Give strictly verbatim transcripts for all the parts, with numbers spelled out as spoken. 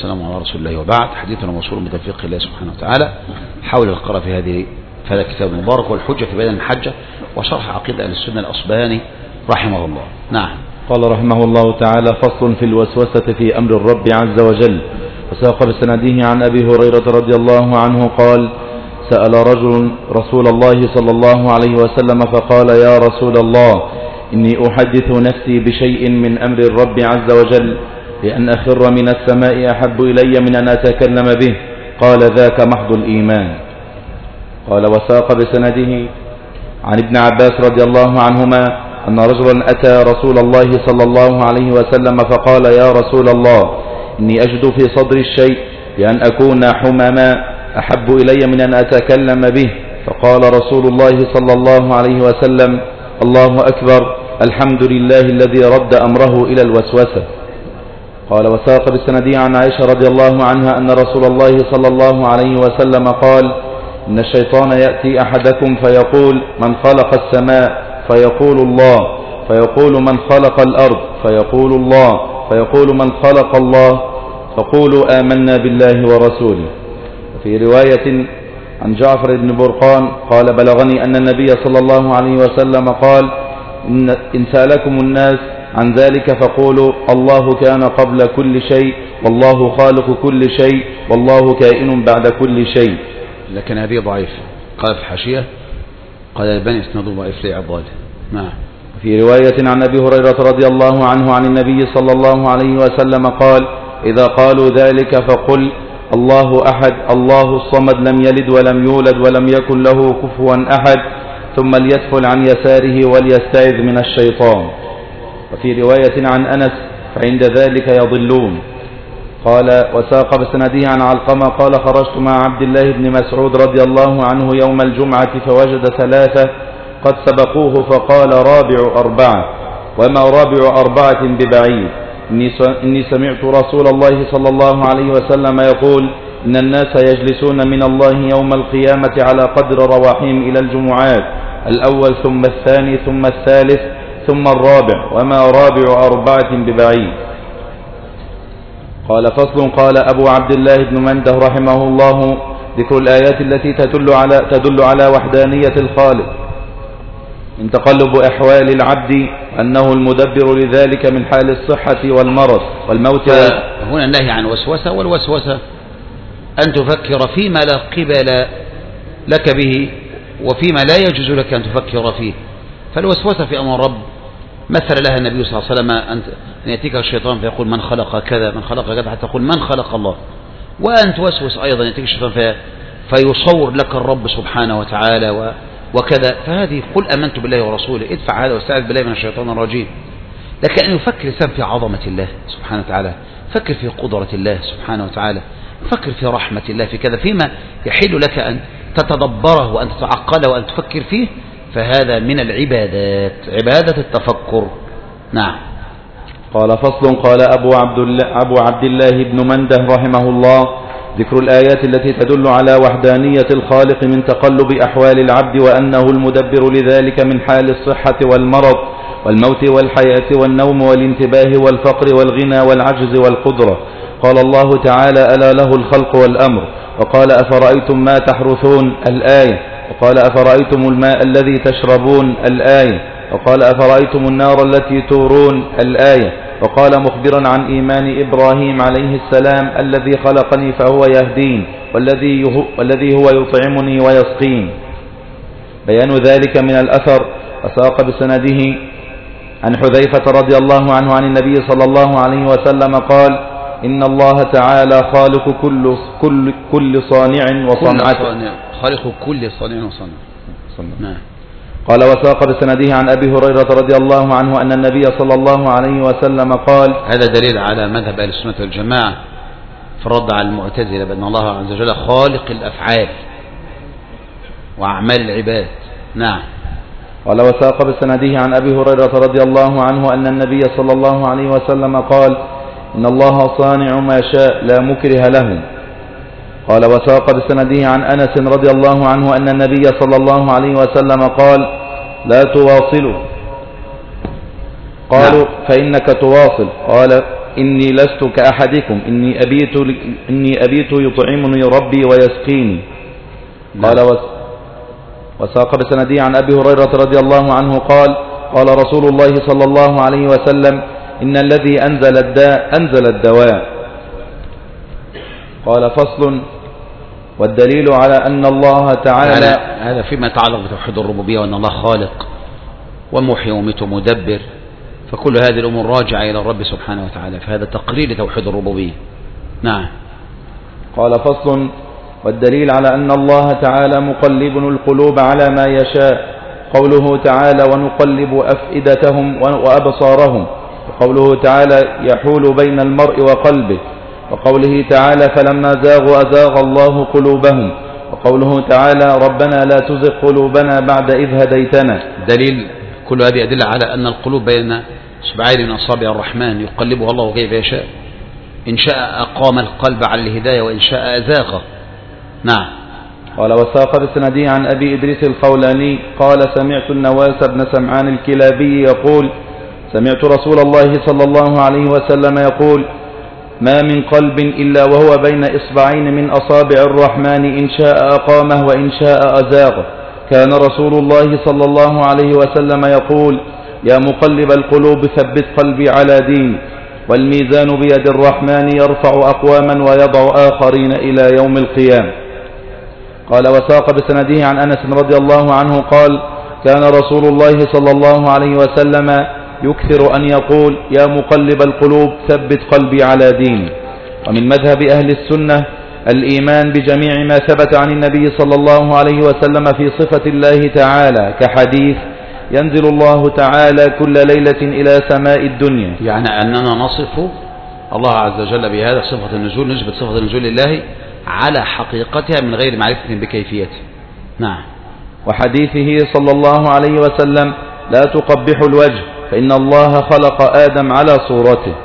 والسلام على رسول الله، وبعد. حديثنا موصول بتوفيق الله سبحانه وتعالى حول القراءة في هذه في هذا الكتاب المبارك، والحجة في بيان الحجة، وشرح عقيدة أهل السنة الأصبهاني رحمه الله. نعم. قال رحمه الله تعالى: فصل في الوسوسة في أمر الرب عز وجل. وساق بسنده عن أبي هريرة رضي الله عنه قال: سأل رجل رسول الله صلى الله عليه وسلم فقال: يا رسول الله، إني أحدث نفسي بشيء من أمر الرب عز وجل، لأن أخر من السماء أحب إلي من أن أتكلم به. قال: ذاك محض الإيمان. قال: وساق بسنده عن ابن عباس رضي الله عنهما أن رجلا أتى رسول الله صلى الله عليه وسلم فقال: يا رسول الله، إني أجد في صدري الشيء بأن أكون حمما أحب إلي من أن أتكلم به. فقال رسول الله صلى الله عليه وسلم: الله أكبر، الحمد لله الذي رد أمره إلى الوسوسة. قال: وساق بالسند عن عائشة رضي الله عنها أن رسول الله صلى الله عليه وسلم قال: إن الشيطان يأتي أحدكم فيقول: من خلق السماء؟ فيقول الله. فيقول: من خلق الأرض؟ فيقول الله. فيقول: من خلق الله؟ فقولوا آمنا بالله ورسوله. وفي رواية عن جعفر بن برقان قال: بلغني أن النبي صلى الله عليه وسلم قال: إن, إن سألكم الناس عن ذلك فقولوا: الله كان قبل كل شيء، والله خالق كل شيء، والله كائن بعد كل شيء. لكن هذه ضعيف. قال في الحاشية: قال الباني اسناده ضعيف لعباده. نعم. في رواية عن أبي هريرة رضي الله عنه عن النبي صلى الله عليه وسلم قال: إذا قالوا ذلك فقل: الله أحد، الله الصمد، لم يلد ولم يولد ولم يكن له كفوا أحد، ثم ليدخل عن يساره وليستعذ من الشيطان. وفي رواية عن أنس: فعند ذلك يضلون. قال: وساق بسنده عن علقمة قال: خرجت مع عبد الله بن مسعود رضي الله عنه يوم الجمعة فوجد ثلاثة قد سبقوه فقال: رابع أربعة، وما رابع أربعة ببعيد، إني سمعت رسول الله صلى الله عليه وسلم يقول: إن الناس يجلسون من الله يوم القيامة على قدر رواحهم إلى الجمعات، الأول ثم الثاني ثم الثالث ثم الرابع، وما رابع أربعة ببعيد. قال: فصل. قال أبو عبد الله بن منده رحمه الله: ذكر الآيات التي تدل على, تدل على وحدانية الخالق من تقلب أحوال العبد، أنه المدبر لذلك من حال الصحة والمرض والموت. هنا النهي عن وسوسة، والوسوسة أن تفكر فيما لا قبل لك به وفيما لا يجوز لك أن تفكر فيه. فالوسوسة في أمر الرب مثل لها النبي صلى الله عليه وسلم أن يأتيك الشيطان فيقول: من خلق كذا، من خلق كذا، حتى تقول: من خلق الله. وأن توسوس أيضا، يأتيك الشيطان في فيصور لك الرب سبحانه وتعالى وكذا. فهذه: قل آمنت بالله ورسوله، ادفع هذا واستعذ بالله من الشيطان الرجيم. لكن أن يفكر الإنسان في عظمة الله سبحانه وتعالى، فكر في قدرة الله سبحانه وتعالى، فكر في رحمة الله، في كذا، فيما يحل لك أن تتدبره وأن تتعقله وأن تفكر فيه، فهذا من العبادات، عبادة التفكر. نعم. قال: فصل. قال أبو عبد الله, أبو عبد الله بن منده رحمه الله: ذكر الآيات التي تدل على وحدانية الخالق من تقلب أحوال العبد، وأنه المدبر لذلك من حال الصحة والمرض والموت والحياة والنوم والانتباه والفقر والغنى والعجز والقدرة. قال الله تعالى: ألا له الخلق والأمر. وقال: أفرأيتم ما تحرثون؟ الآية. وقال: أفرأيتم الماء الذي تشربون؟ الآية. وقال: أفرأيتم النار التي تورون؟ الآية. وقال مخبرا عن إيمان إبراهيم عليه السلام: الذي خلقني فهو يهدين، والذي, والذي هو يطعمني ويسقين. بيان ذلك من الأثر. وساق بسنده عن حذيفة رضي الله عنه عن النبي صلى الله عليه وسلم قال: إن الله تعالى خالق كل, كل, كل صانع وصنعته. خالق كل صانع وصنعته. نعم. قال: وساق بسنده عن أبي هريرة رضي الله عنه أن النبي صلى الله عليه وسلم قال. هذا دليل على مذهب أهل السنة والجماعة في الرد على المعتزلة بأن الله عز وجل خالق الأفعال وأعمال العباد. نعم. قال: وساق بسنده عن أبي هريرة رضي الله عنه أن النبي صلى الله عليه وسلم قال: إن الله صانع ما شاء لا مكره له. قال: وساق بسنده عن أنس رضي الله عنه أن النبي صلى الله عليه وسلم قال: لا تواصلوا. قالوا: فإنك تواصل. قال: إني لست كأحدكم إني أبيت, إني أبيت يطعمني ربي ويسقيني. قال وساق بسنده عن أبي هريرة رضي الله عنه قال قال رسول الله صلى الله عليه وسلم إن الذي أنزل الداء أنزل الدواء. قال فصل والدليل على أن الله تعالى هذا فيما يتعلق بتوحيد الربوبية وأن الله خالق ومحيي وميت ومدبر، فكل هذه الأمور راجعة إلى الرب سبحانه وتعالى، فهذا تقرير لتوحيد الربوبية. نعم. قال فصل والدليل على أن الله تعالى مقلب القلوب على ما يشاء قوله تعالى ونقلب أفئدتهم وأبصارهم، وقوله تعالى يحول بين المرء وقلبه، وقوله تعالى فلما زاغوا أزاغ الله قلوبهم، وقوله تعالى ربنا لا تزغ قلوبنا بعد إذ هديتنا. دليل كل هذه أدلة على أن القلوب بين إصبعين من أصابع الرحمن يقلبها الله كيف يشاء، إن شاء أقام القلب على الهداية وإن شاء أزاغه. نعم. قال وساق بسنده عن أبي إدريس الخولاني قال سمعت النواس بن سمعان الكلابي يقول سمعت رسول الله صلى الله عليه وسلم يقول ما من قلب إلا وهو بين إصبعين من أصابع الرحمن إن شاء أقامه وإن شاء أزاغه. كان رسول الله صلى الله عليه وسلم يقول يا مقلب القلوب ثبت قلبي على دين، والميزان بيد الرحمن يرفع أقواما ويضع آخرين إلى يوم القيامة. قال وساق بسنده عن أنس رضي الله عنه قال كان رسول الله صلى الله عليه وسلم يكثر أن يقول يا مقلب القلوب ثبت قلبي على دين. ومن مذهب أهل السنة الإيمان بجميع ما ثبت عن النبي صلى الله عليه وسلم في صفة الله تعالى كحديث ينزل الله تعالى كل ليلة إلى سماء الدنيا، يعني أننا نصف الله عز وجل بهذا صفة النزول، نثبت صفة النزول لله على حقيقتها من غير معرفة بكيفيتها. نعم. وحديثه صلى الله عليه وسلم لا تقبح الوجه فإن الله خلق آدم على صورته.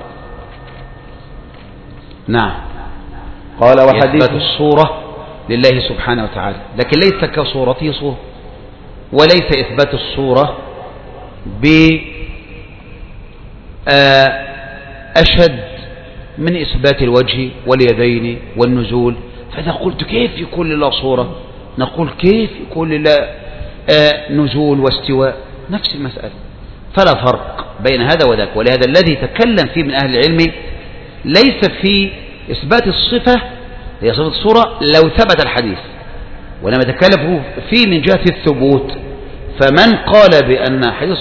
نعم. قال وحديث إثبات الصورة لله سبحانه وتعالى، لكن ليس كصورته صورة، وليس إثبات الصورة بأشد من إثبات الوجه واليدين والنزول. فإذا قلت كيف يكون لله صورة، نقول كيف يكون لله نزول واستواء، نفس المسألة، فلا فرق بين هذا وذاك. ولهذا الذي تكلم فيه من أهل العلم ليس في إثبات الصفة هي صفة الصورة لو ثبت الحديث، ولما تكلفوا فيه من جهة الثبوت. فمن قال بأن حديث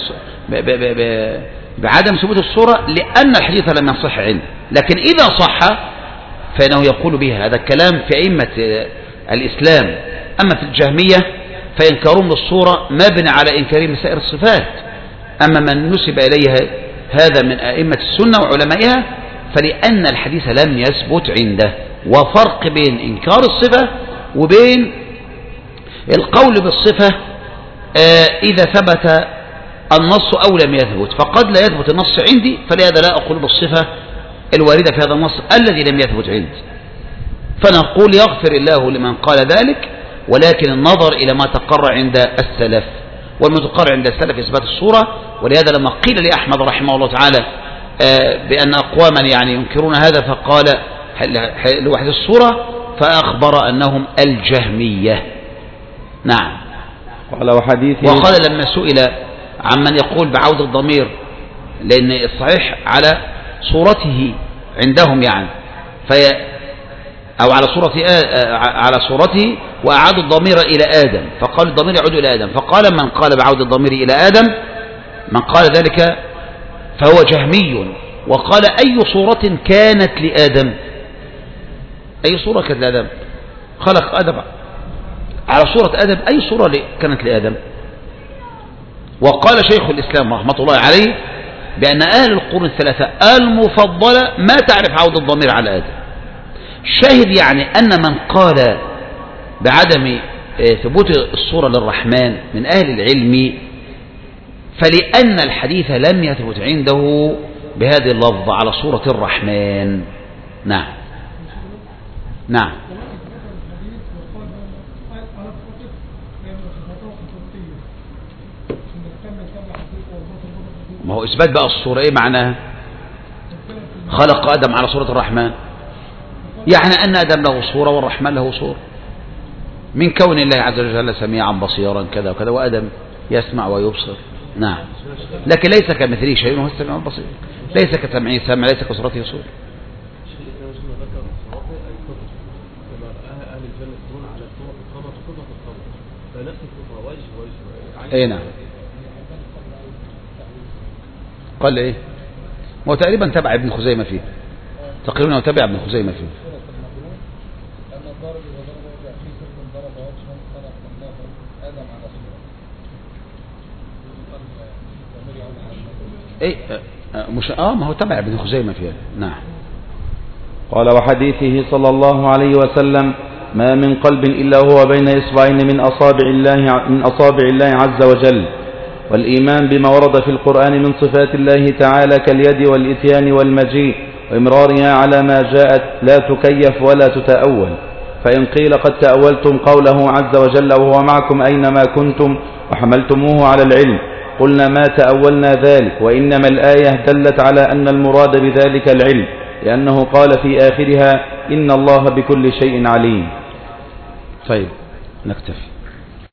بعدم ثبوت الصورة لأن الحديث لم يصح عنده، لكن إذا صح فإنه يقول بها. هذا الكلام في أئمة الإسلام. أما في الجهمية فإنكارهم للصورة مبني على إنكارهم سائر الصفات. أما من نسب إليها هذا من أئمة السنة وعلمائها فلأن الحديث لم يثبت عنده. وفرق بين إنكار الصفة وبين القول بالصفة إذا ثبت النص أو لم يثبت. فقد لا يثبت النص عندي، فلهذا لا أقول بالصفة الواردة في هذا النص الذي لم يثبت عندي، فنقول يغفر الله لمن قال ذلك، ولكن النظر إلى ما تقرر عند السلف، والمتقرر عند السلف إثبات الصورة. ولهذا لما قيل لأحمد رحمه الله تعالى بأن أقواما يعني ينكرون هذا فقال لوحد الصورة، فأخبر أنهم الجهمية. نعم. وقال لما سئل عمن يقول بعودة الضمير، لأن الصحيح على صورته عندهم يعني في أو على صورة على صورته وأعادوا الضمير إلى آدم، فقال الضمير يعود إلى آدم، فقال من قال بعودة الضمير إلى آدم من قال ذلك فهو جهمي. وقال أي صورة كانت لآدم؟ أي صورة كانت لآدم؟ خلق آدم على صورة آدم، أي صورة كانت لآدم؟ وقال شيخ الإسلام رحمة الله عليه بأن أهل القرون الثلاثة المفضلة ما تعرف عودة الضمير على آدم. شاهد يعني أن من قال بعدم ثبوت الصورة للرحمن من أهل العلم فلأن الحديث لم يثبت عنده بهذه اللفظة على صورة الرحمن. نعم. نعم. ما هو إثبات بقى الصورة إيه معناها؟ خلق آدم على صورة الرحمن، يعني أن آدم له صورة والرحمن له صورة، من كون الله عز وجل سميعا بصيرا كذا وكذا، وآدم يسمع ويبصر. نعم، لكن ليس كمثله شيء وهو السميع البصير، ليس كسمعه سمع، ليس كصورته صورة. اي نعم، قال ايه؟ هو تقريبا تبع ابن خزيمة فيه، تقريبا هو تبع ابن خزيمة فيه. ايه مش اه ما هو تبع ابن خزيمة فيه. نعم. قال وحديثه صلى الله عليه وسلم ما من قلب إلا هو بين إصبعين من أصابع الله من أصابع الله عز وجل. والإيمان بما ورد في القرآن من صفات الله تعالى كاليد والإتيان والمجيء وإمرارها على ما جاءت لا تكيف ولا تتأول. فإن قيل قد تأولتم قوله عز وجل وهو معكم أينما كنتم وحملتموه على العلم، قلنا ما تأولنا ذلك، وإنما الآية دلت على أن المراد بذلك العلم، لأنه قال في آخرها إن الله بكل شيء عليم. طيب نكتفي.